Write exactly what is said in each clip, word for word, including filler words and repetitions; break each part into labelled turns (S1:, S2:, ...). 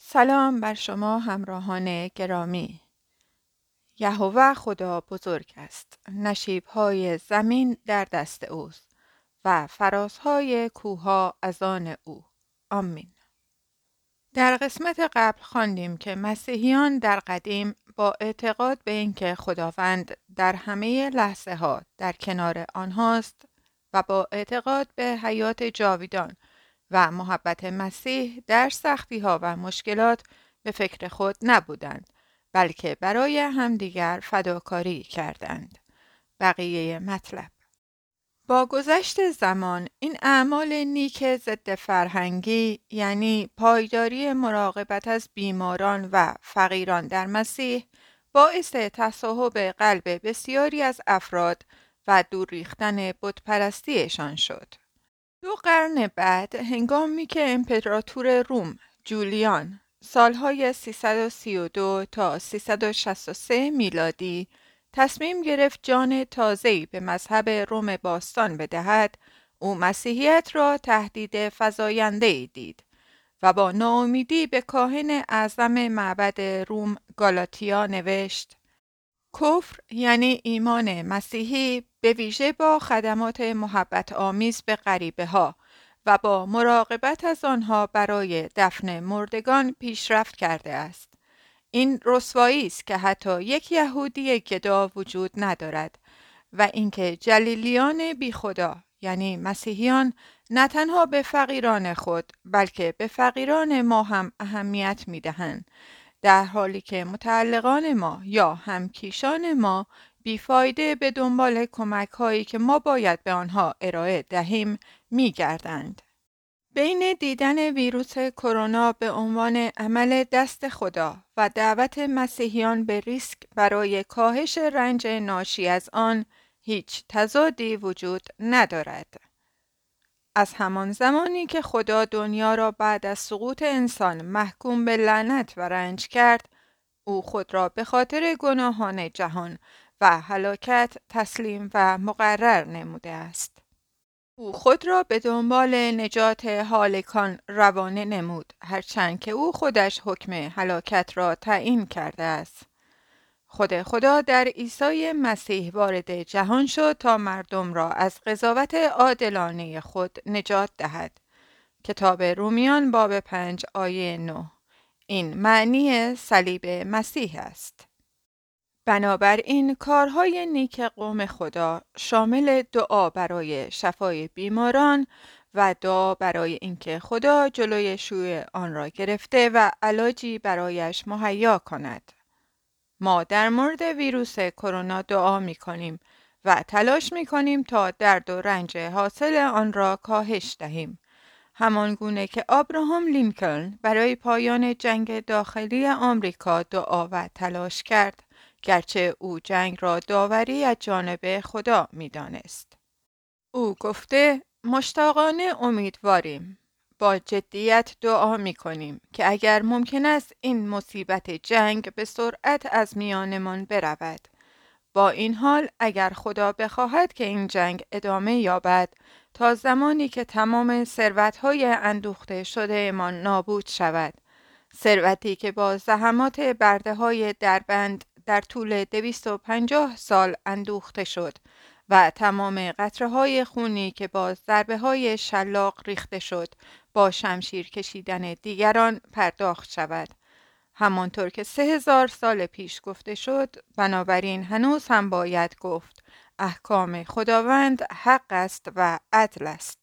S1: سلام بر شما همراهان گرامی. یهوه خدا بزرگ است. نشیب‌های زمین در دست اوست و فرازهای کوه‌ها از آن او. آمین. در قسمت قبل خواندیم که مسیحیان در قدیم با اعتقاد به اینکه خداوند در همه لحظه ها در کنار آنهاست و با اعتقاد به حیات جاویدان و محبت مسیح در سختی ها و مشکلات به فکر خود نبودند، بلکه برای همدیگر فداکاری کردند. بقیه مطلب: با گذشت زمان این اعمال نیک ضد فرهنگی، یعنی پایداری مراقبت از بیماران و فقیران در مسیح، باعث تصاحب قلب بسیاری از افراد و دور ریختن بتپرستیشان شد. دو قرن بعد، هنگامی که امپراتور روم جولیان سالهای سیصد و سی و دو تا سیصد و شصت و سه میلادی تصمیم گرفت جان تازه‌ای به مذهب روم باستان بدهد، او مسیحیت را تهدید فزاینده‌ای دید و با ناامیدی به کاهن اعظم معبد روم گالاتیا نوشت: کفر یعنی ایمان مسیحی به ویژه با خدمات محبت آمیز به غریبه ها و با مراقبت از آنها برای دفن مردگان پیشرفت کرده است. این رسوایی است که حتی یک یهودی گدا وجود ندارد و اینکه جلیلیان بی خدا یعنی مسیحیان نه تنها به فقیران خود بلکه به فقیران ما هم اهمیت می دهند، در حالی که متعلقان ما یا همکیشان ما بیفایده به دنبال کمک هایی که ما باید به آنها ارائه دهیم می گردند. بین دیدن ویروس کرونا به عنوان عمل دست خدا و دعوت مسیحیان به ریسک برای کاهش رنج ناشی از آن هیچ تضادی وجود ندارد. از همان زمانی که خدا دنیا را بعد از سقوط انسان محکوم به لعنت و رنج کرد، او خود را به خاطر گناهان جهان و هلاکت تسلیم و مقرر نموده است. او خود را به دنبال نجات هالکان روانه نمود، هرچند که او خودش حکم هلاکت را تعیین کرده است. خود خدا در عیسی مسیح وارد جهان شد تا مردم را از قضاوت عادلانه خود نجات دهد. کتاب رومیان باب پنج آیه نه. این معنی صلیب مسیح است. بنابراین کارهای نیک قوم خدا شامل دعا برای شفای بیماران و دعا برای اینکه خدا جلوی شیوع آن را گرفته و علاجی برایش مهیا کند. ما در مورد ویروس کرونا دعا می کنیم و تلاش می کنیم تا درد و رنج حاصل آن را کاهش دهیم. همان گونه که ابراهام لینکلن برای پایان جنگ داخلی آمریکا دعا و تلاش کرد، گرچه او جنگ را داوری از جانب خدا می دانست. او گفته: مشتاقانه امیدواریم، با جدیت دعا می کنیم که اگر ممکن است این مصیبت جنگ به سرعت از میانمان برود. با این حال اگر خدا بخواهد که این جنگ ادامه یابد تا زمانی که تمام ثروت‌های اندوخته شده ما نابود شود، ثروتی که با زحمات برده‌های دربند در طول دویست و پنجاه سال اندوخته شد و تمام قطره‌های خونی که با ضربه‌های شلاق ریخته شد با شمشیر کشیدن دیگران پرداخت شود. همانطور که سه هزار سال پیش گفته شد، بنابراین هنوز هم باید گفت احکام خداوند حق است و عدل است.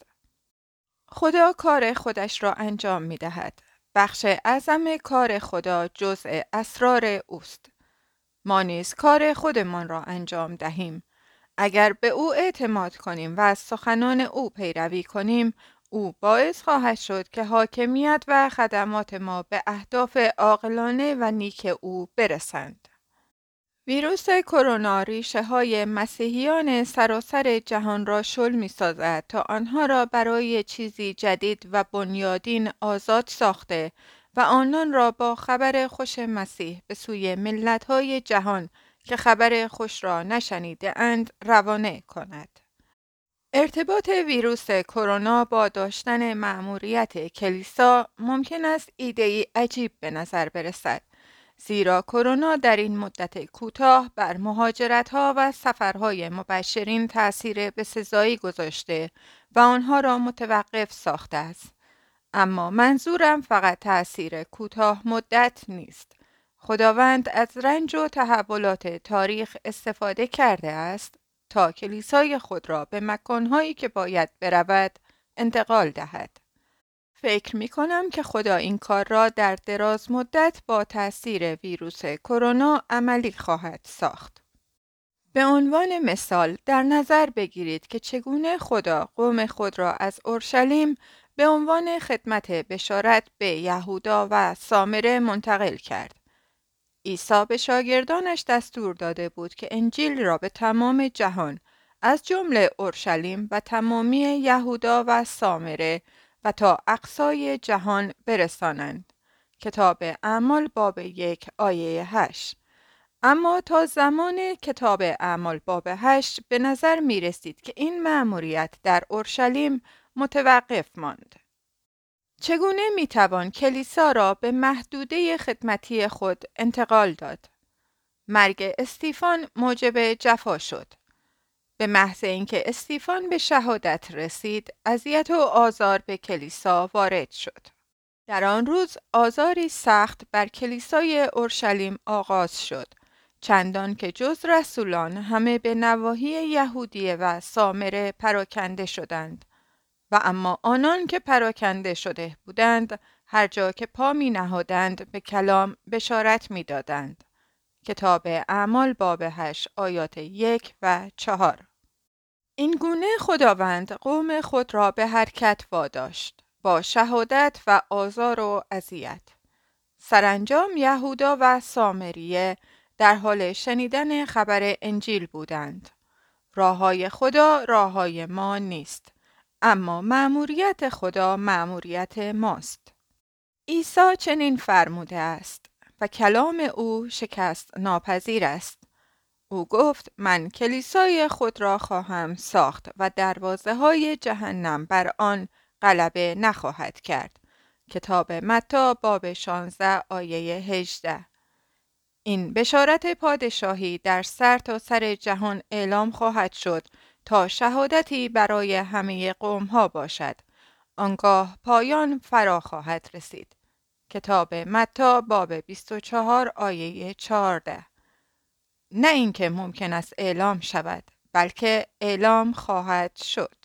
S1: خدا کار خودش را انجام می دهد. بخش اعظم کار خدا جزء اسرار اوست. ما نیز کار خودمان را انجام دهیم. اگر به او اعتماد کنیم و از سخنان او پیروی کنیم، او باعث خواهد شد که حاکمیت و خدمات ما به اهداف عاقلانه و نیک او برسند. ویروس کرونا ریشه های مسیحیان سراسر جهان را شل می سازد تا آنها را برای چیزی جدید و بنیادین آزاد ساخته و آنان را با خبر خوش مسیح به سوی ملت های جهان که خبر خوش را نشنیده اند روانه کند. ارتباط ویروس کرونا با داشتن مأموریت کلیسا ممکن است ایده‌ای عجیب به نظر برسد، زیرا کرونا در این مدت کوتاه بر مهاجرت‌ها و سفرهای مبشرین تأثیر بسزایی گذاشته و آنها را متوقف ساخته است. اما منظورم فقط تأثیر کوتاه مدت نیست. خداوند از رنج و تحولات تاریخ استفاده کرده است تا کلیسای خود را به مکانهایی که باید برود انتقال دهد. فکر می کنم که خدا این کار را در دراز مدت با تأثیر ویروس کرونا عملی خواهد ساخت. به عنوان مثال در نظر بگیرید که چگونه خدا قوم خود را از اورشلیم به عنوان خدمت بشارت به یهودا و سامره منتقل کرد. عیسی به شاگردانش دستور داده بود که انجیل را به تمام جهان از جمله اورشلیم و تمامی یهودا و سامره و تا اقصای جهان برسانند. کتاب اعمال باب یک آیه هشت. اما تا زمان کتاب اعمال باب هشت به نظر می رسید که این مأموریت در اورشلیم متوقف ماند. چگونه می توان کلیسا را به محدوده خدمتی خود انتقال داد؟ مرگ استیفان موجب جفا شد. به محض اینکه استیفان به شهادت رسید، اذیت و آزار به کلیسا وارد شد. در آن روز آزاری سخت بر کلیسای اورشلیم آغاز شد، چندان که جز رسولان همه به نواحی یهودیه و سامره پراکنده شدند. و اما آنان که پراکنده شده بودند هر جا که پا می نهادند به کلام بشارت می دادند. کتاب اعمال باب هشت آیات یک و چهار. این گونه خداوند قوم خود را به حرکت واداشت با شهادت و آزار و اذیت. سرانجام یهودا و سامریه در حال شنیدن خبر انجیل بودند. راههای خدا راههای ما نیست، اما مأموریت خدا مأموریت ماست. عیسی چنین فرموده است و کلام او شکست ناپذیر است. او گفت من کلیسای خود را خواهم ساخت و دروازه های جهنم بر آن غلبه نخواهد کرد. کتاب متی باب شانزده آیه هجده. این بشارت پادشاهی در سر تا سر جهان اعلام خواهد شد تا شهادتی برای همه قوم ها باشد. آنگاه پایان فرا خواهد رسید. کتاب متی باب بیست و چهار آیه چهارده. نه اینکه ممکن است اعلام شود، بلکه اعلام خواهد شد.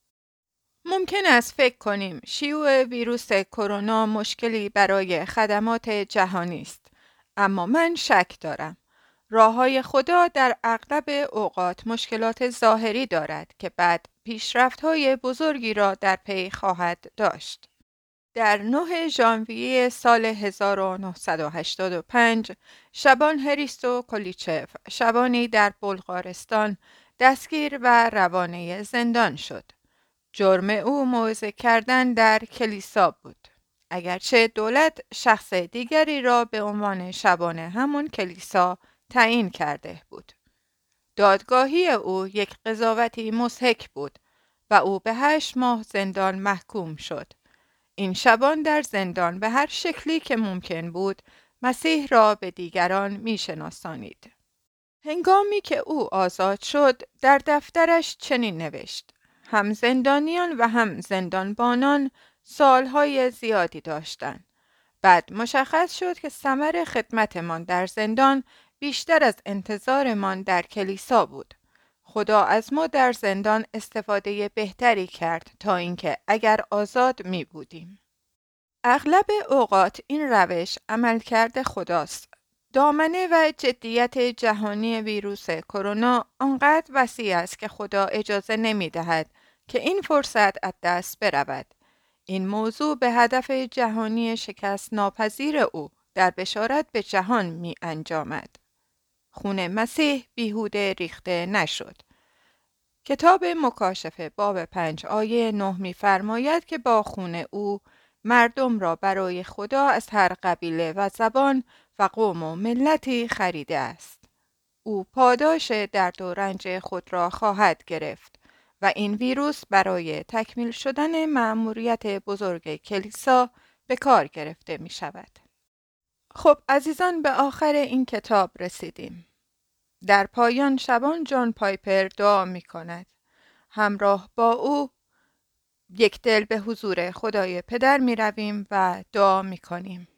S1: ممکن است فکر کنیم شیوع ویروس کرونا مشکلی برای خدمات جهانی است، اما من شک دارم. راههای خدا در اغلب اوقات مشکلات ظاهری دارد که بعد پیشرفت‌های بزرگی را در پی خواهد داشت. در نهم ژانویه سال هزار و نهصد و هشتاد و پنج شبان هریستو کولیچف، شبانی در بلغارستان، دستگیر و روانه زندان شد. جرم او موعظه کردن در کلیسا بود، اگرچه دولت شخص دیگری را به عنوان شبان همون کلیسا تعیین کرده بود. دادگاهی او یک قضاوتی مضحک بود و او به هشت ماه زندان محکوم شد. این شبان در زندان به هر شکلی که ممکن بود مسیح را به دیگران می شناسانید. هنگامی که او آزاد شد در دفترش چنین نوشت: هم زندانیان و هم زندانبانان سالهای زیادی داشتند. بعد مشخص شد که ثمر خدمتمان در زندان بیشتر از انتظارمان در کلیسا بود. خدا از ما در زندان استفاده بهتری کرد تا اینکه اگر آزاد می بودیم. اغلب اوقات این روش عملکرد خداست. دامنه و جدیت جهانی ویروس کرونا آنقدر وسیع است که خدا اجازه نمی دهد که این فرصت از دست برود. این موضوع به هدف جهانی شکست ناپذیر او در بشارت به جهان می انجامد. خون مسیح بیهوده ریخته نشد. کتاب مکاشفه باب پنج آیه نه می فرماید که با خون او مردم را برای خدا از هر قبیله و زبان و قوم و ملتی خریده است. او پاداش درد و رنج خود را خواهد گرفت و این ویروس برای تکمیل شدن مأموریت بزرگ کلیسا به کار گرفته می شود. خب عزیزان، به آخر این کتاب رسیدیم. در پایان شبان جان پایپر دعا می کند. همراه با او یک دل به حضور خدای پدر می رویم و دعا می کنیم.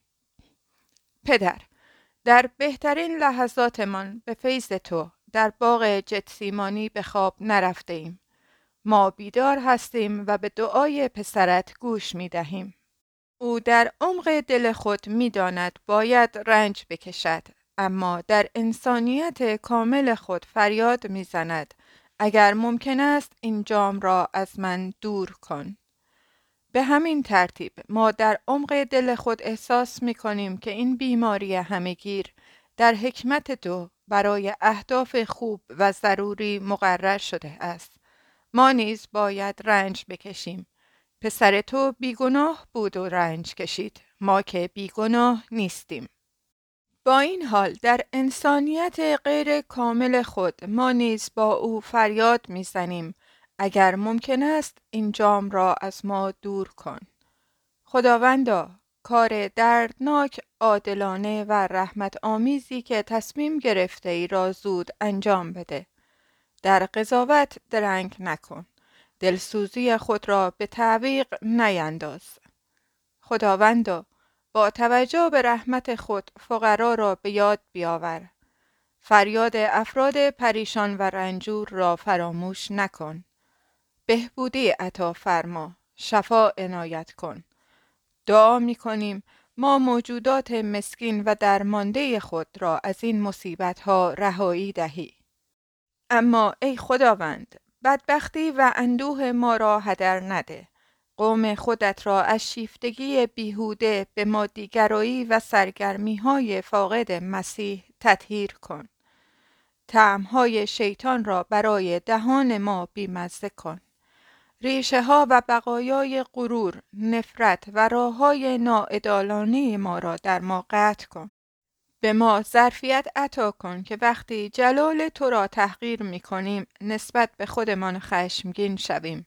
S1: پدر، در بهترین لحظاتمان به فیض تو در باغ گتسیمانی به خواب نرفته ایم. ما بیدار هستیم و به دعای پسرت گوش می دهیم. او در عمق دل خود می داند باید رنج بکشد، اما در انسانیت کامل خود فریاد می زند اگر ممکن است این جام را از من دور کن. به همین ترتیب ما در عمق دل خود احساس می کنیم که این بیماری همه‌گیر در حکمت تو برای اهداف خوب و ضروری مقرر شده است. ما نیز باید رنج بکشیم. پسر تو بیگناه بود و رنج کشید، ما که بیگناه نیستیم. با این حال در انسانیت غیر کامل خود ما نیز با او فریاد می‌زنیم اگر ممکن است این جام را از ما دور کن. خداوندا، کار دردناک، عادلانه و رحمت آمیزی که تصمیم گرفته ای را زود انجام بده. در قضاوت درنگ نکن. دلسوزی خود را به تعویق نینداز. خداوندا، با توجه به رحمت خود فقرا را به یاد بیاور. فریاد افراد پریشان و رنجور را فراموش نکن. بهبودی عطا فرما، شفا عنایت کن. دعا می کنیم ما موجودات مسکین و درمانده خود را از این مصیبت ها رهایی دهی. اما ای خداوند، بدبختی و اندوه ما را هدر نده. قوم خودت را از شیفتگی بیهوده به مادیگرایی و سرگرمی های فاقد مسیح تطهیر کن. طعمهای شیطان را برای دهان ما بیمزه کن. ریشه ها و بقایای غرور، نفرت و راه های ناعدالانه ما را در ما قطع کن. به ما ظرفیت عطا کن که وقتی جلال تو را تحقیر می کنیم نسبت به خودمان خشمگین شویم.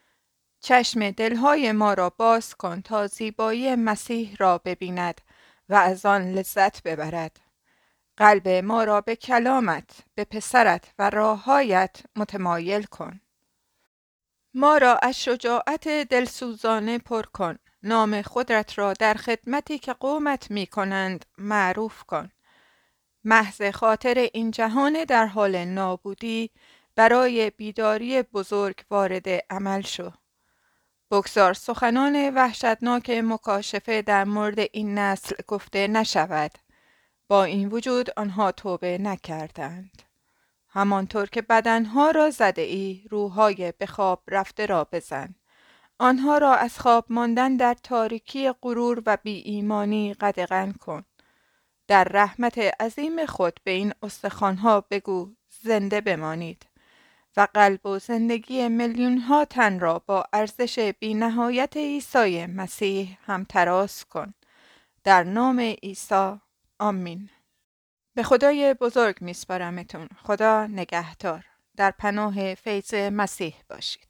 S1: چشم دلهای ما را باز کن تا زیبایی مسیح را ببیند و از آن لذت ببرد. قلب ما را به کلامت، به پسرت و راههایت متمایل کن. ما را از شجاعت دلسوزانه پر کن. نام خودت را در خدمتی که قومت می کنند معروف کن. محض خاطر این جهان در حال نابودی برای بیداری بزرگ وارد عمل شو. بگذار سخنان وحشتناک مکاشفه در مورد این نسل گفته نشود. با این وجود آنها توبه نکردند. همانطور که بدنها را زده ای، روحهای به خواب رفته را بزن. آنها را از خواب ماندن در تاریکی غرور و بی ایمانی قدغن کن. در رحمت عظیم خود به این استخوانها بگو زنده بمانید و قلب و زندگی میلیون ها تن را با ارزش بی نهایت عیسی مسیح همتراز کن. در نام عیسی، آمین. به خدای بزرگ میسپارمتون. خدا نگهدار. در پناه فیض مسیح باشید.